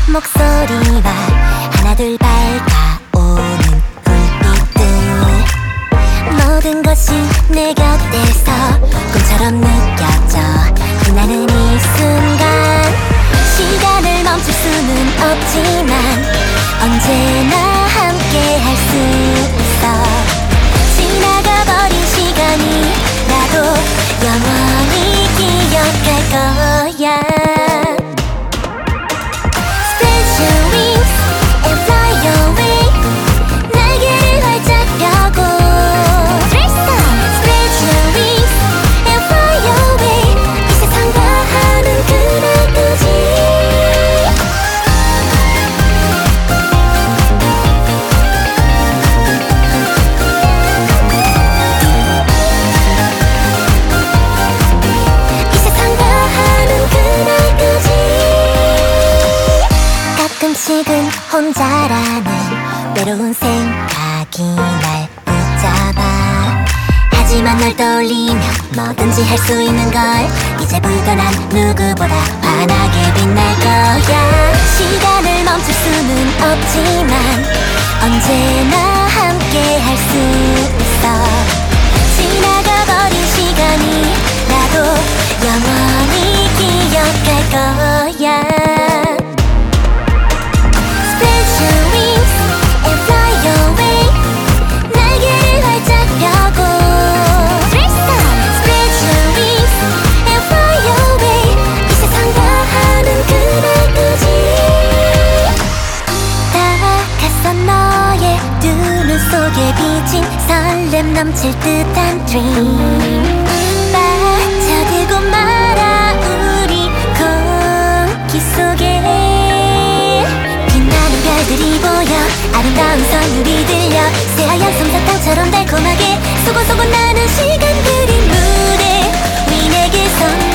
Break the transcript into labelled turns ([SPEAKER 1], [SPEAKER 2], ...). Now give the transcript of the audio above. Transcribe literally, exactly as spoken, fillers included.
[SPEAKER 1] 목소리와 하나둘 밝아오는 불빛들, 모든 것이 내 곁에서 꿈처럼 느껴져 빛나는 이 순간. 시간을 멈출 수는 없지만 언제나 함께 할 수 있어. 지나가버린 시간이 나도 영원히 기억할 거야. 가끔씩은 혼자라는 외로운 생각이 날 붙잡아. 하지만 널 떠올리면 뭐든지 할 수 있는 걸. 이제부터 난 누구보다 환하게 빛날 거야. 시간을 멈출 수는 없지만 언제나 함께 할 수 있어. 지나가버린 시간이 나도 영원히 기억할 거야. 설렘 넘칠 듯한 dream, 빠져들고 말아 우리 공기 속에. 빛나는 별들이 보여, 아름다운 선율이 들려, 새하얀 솜사탕처럼 달콤하게 소곤소곤 나는 시간들이 무대 위 내게 선